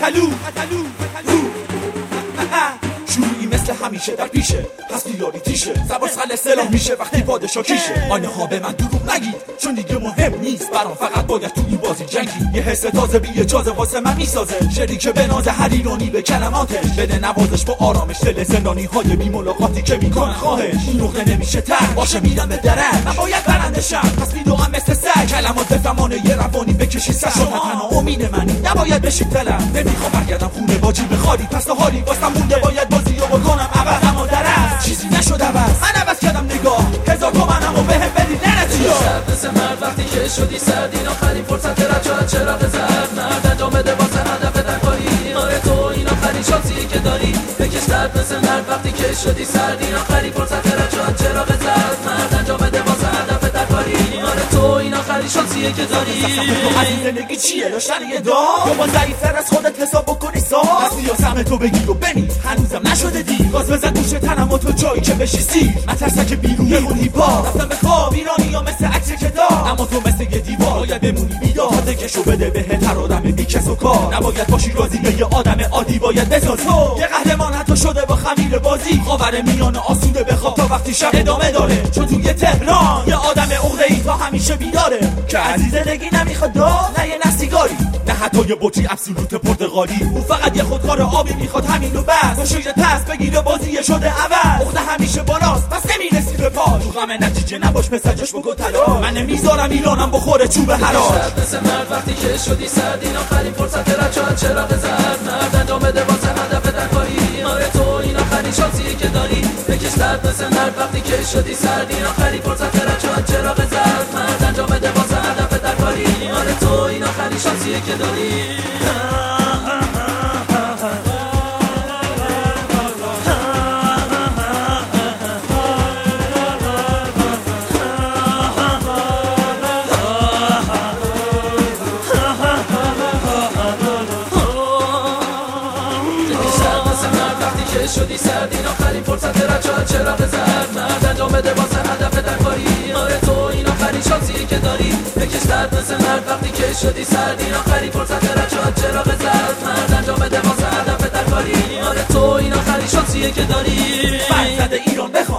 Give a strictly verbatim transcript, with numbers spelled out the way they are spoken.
قتلو شوری مثل همیشه در پیشه پس بیاری تیشه زبان سل سلاح میشه وقتی پادشا کیشه آینه ها به من دروغ نگید چون دیگه مهم نیست برام فقط باید تو این بازی جنگی یه حس تازه بی اجازه واسه من میسازه شعری که به ناز هر ایرانی به کلماتش بده نوازش با آرامش دل زندانی های بی ملاقاتی که میکنن خواهش این نقطه نمیشه تر باشه میرم به درک من باید برندشم پس میدوام مثل سگ کلمات بفهمانه یه روانی بکشی سر شما تنها امید منی نباید بشید دلم نمیخوام برگردم خونه با جیب خالی پس تا حالی واسم مونده باید بازی رو بکنم عوض اما درست چیزی نشد عوض من عوض کردم نگاه هزار تومنمو بهم بدی نرتی شب مثل مرد وقتی که شدی سرد این آخرین فرصت رجاعت چراغ زرد مرد انجام بده واسه هدف در کاری آره تو این آخرین شانسی که داری بکش درد مثل مرد وقتی که شدی سرد این آخرین فرصت رجاعت چراغ زرد مرد انجام بده واسه هدف در کاری آره تو این آخرین شانسیه که داری تو از این زندگی چیه داشتن یه دام یا با ضعیفتر از خودت حساب بکنی سام از یا سهم تو بگیر و بمیز هنوزم نشده دی گاز بزن گوش تنم و تو جایی که بشی سیر من ترسک بیرون بمون هیپا رفتم به خواب ایرانی یا مثل عکس کتاب اما تو مثل یه دیوار باید بمونی بیدار دکشو بده به هر آدم بیکس و کار نباید باشی راضی به یه آدم عادی باید بساز تو یه قهرمان حتی شده با خمیر بازی خاور میانه آسوده بخواب تا وقتی شب ادامه داره چون توی تهران یه آدم عقده‌ای تا همیشه بیداره که عزیز زندگی نمیخواد دار نه یه نسیگاری نه حتی یه بطری ابسولوت پرتقالی او فقط یه خودکار آبی میخواد همینو بس با شیر پس بگیره بازی شده عوض عقده همیشه بالاست پس نمیرسی به پاش تو غم نتیجه نباش پسجش بگو تلا من نمیذارم ایرانم بخوره چوب حراج شب مثل مرد وقتی که شدی سرد این آخرین فرصت رجاعت چراغ زرد مرد انجام بده واسه هدف در کاری آره تو این آخرین شانسیه که داری بکش درد مثل مرد وقتی که شدی سرد این آخرین فرصت رجاعت چراغ زرد مرد انجام بده واسه هدف در کاری آره تو این آخرین شانسیه که داری شدی سرد این آخرین فرصت رجاعت چراغ زرد مرد انجام بده واسه هدف در کاری آره تو این آخرین شانسیه که داری بکش درد مثل مرد وقتی که شدی سرد این آخرین فرصت رجاعت چراغ زرد مرد انجام بده واسه هدف در کاری آره تو این آخرین شانسیه که داری فرزند ایران بخوان